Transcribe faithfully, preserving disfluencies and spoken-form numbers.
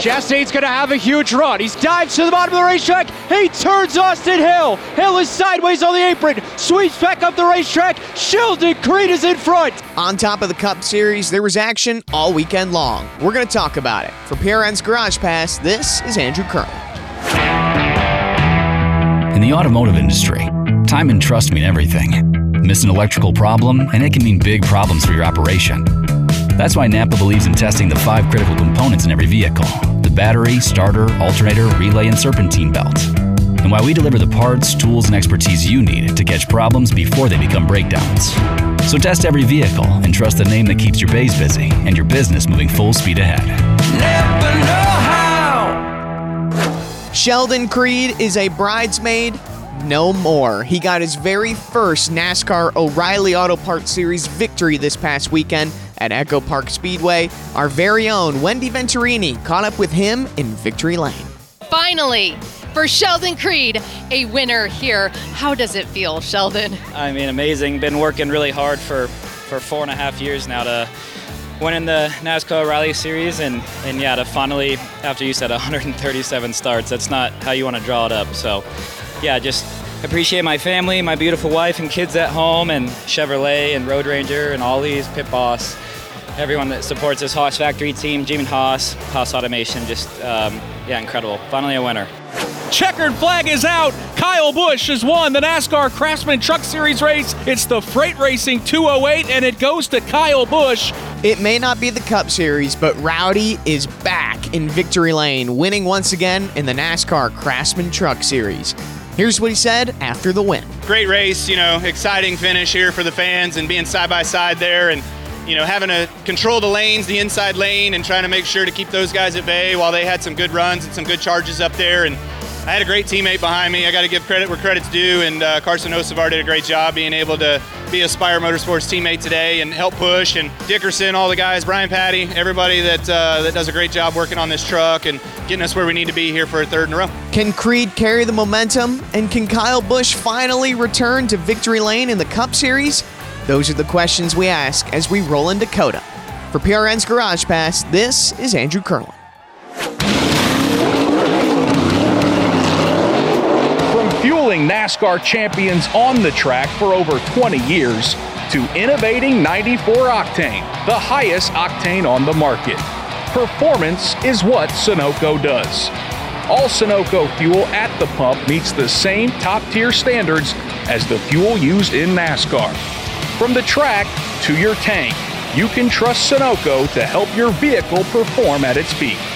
Chastain's going to have a huge run. He dives to the bottom of the racetrack. He turns Austin Hill. Hill is sideways on the apron, sweeps back up the racetrack. Sheldon Creed is in front. On top of the Cup Series, there was action all weekend long. We're going to talk about it. For P R N's Garage Pass, this is Andrew Curlin. In the automotive industry, time and trust mean everything. Miss an electrical problem, and it can mean big problems for your operation. That's why Napa believes in testing the five critical components in every vehicle: the battery, starter, alternator, relay, and serpentine belt. And why we deliver the parts, tools, and expertise you need to catch problems before they become breakdowns. So test every vehicle and trust the name that keeps your bays busy and your business moving full speed ahead. Never know how. Sheldon Creed is a bridesmaid no more. He got his very first NASCAR O'Reilly Auto Parts Series victory this past weekend at Echo Park Speedway. Our very own Wendy Venturini caught up with him in Victory Lane. Finally, for Sheldon Creed, a winner here. How does it feel, Sheldon? I mean, amazing. Been working really hard for, for four and a half years now to win in the NASCAR O'Reilly Series, and, and yeah, to finally, after you said one hundred thirty-seven starts, that's not how you want to draw it up. So, yeah, just appreciate my family, my beautiful wife and kids at home, and Chevrolet and Road Ranger and Ollie's, Pit Boss, everyone that supports this Haas Factory team, Jim Haas, Haas Automation, just, um, yeah, incredible. Finally a winner. Checkered flag is out. Kyle Busch has won the NASCAR Craftsman Truck Series race. It's the Freight Racing two oh eight, and it goes to Kyle Busch. It may not be the Cup Series, but Rowdy is back in Victory Lane, winning once again in the NASCAR Craftsman Truck Series. Here's what he said after the win. Great race, you know, exciting finish here for the fans and being side by side there, and you know, having to control the lanes, the inside lane, and trying to make sure to keep those guys at bay while they had some good runs and some good charges up there. And I had a great teammate behind me. I got to give credit where credit's due, and uh, Carson Osavar did a great job being able to be a Spire Motorsports teammate today and help push. And Dickerson, all the guys, Brian Patty, everybody that uh, that does a great job working on this truck and getting us where we need to be here for a third in a row. Can Creed carry the momentum, and can Kyle Busch finally return to Victory Lane in the Cup Series? Those are the questions we ask as we roll into COTA. For P R N's Garage Pass, this is Andrew Curlin. Fueling NASCAR champions on the track for over twenty years to innovating ninety-four octane, the highest octane on the market. Performance is what Sunoco does. All Sunoco fuel at the pump meets the same top-tier standards as the fuel used in NASCAR. From the track to your tank, you can trust Sunoco to help your vehicle perform at its peak.